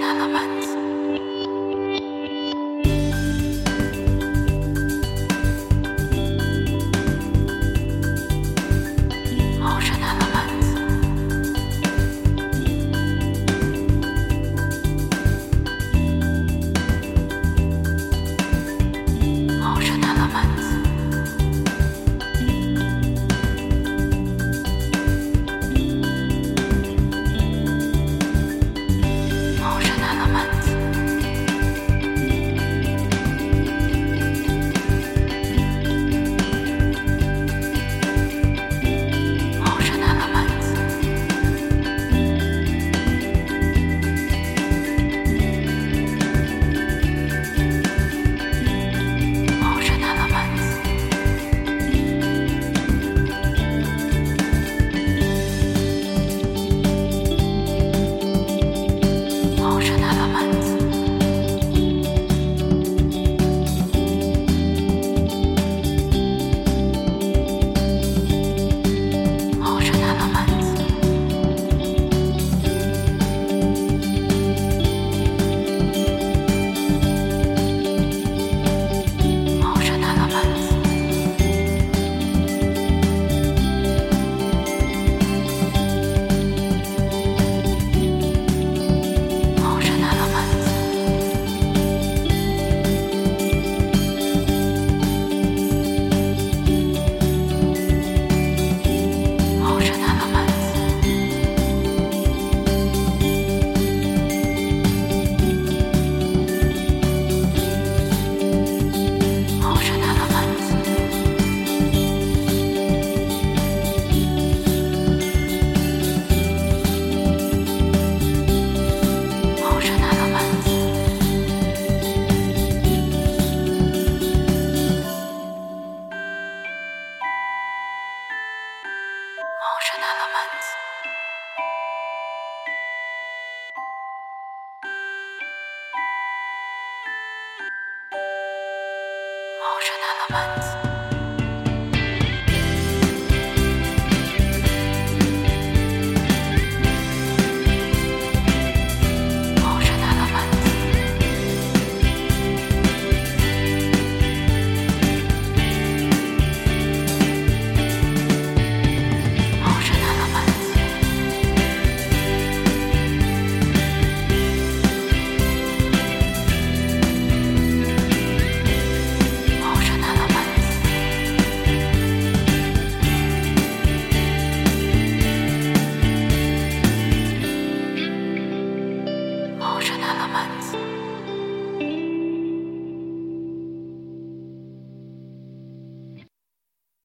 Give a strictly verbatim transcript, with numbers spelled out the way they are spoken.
Elements. Motion Elements. Motion Elements. Motion Elements. Motion Elements. Motion Elements. Motion Elements. Motion Elements. Motion Elements. Motion Elements. Motion Elements. Motion Elements. Motion Elements. Motion Elements. Motion Elements. Motion Elements. Motion Elements. Motion Elements. Motion Elements.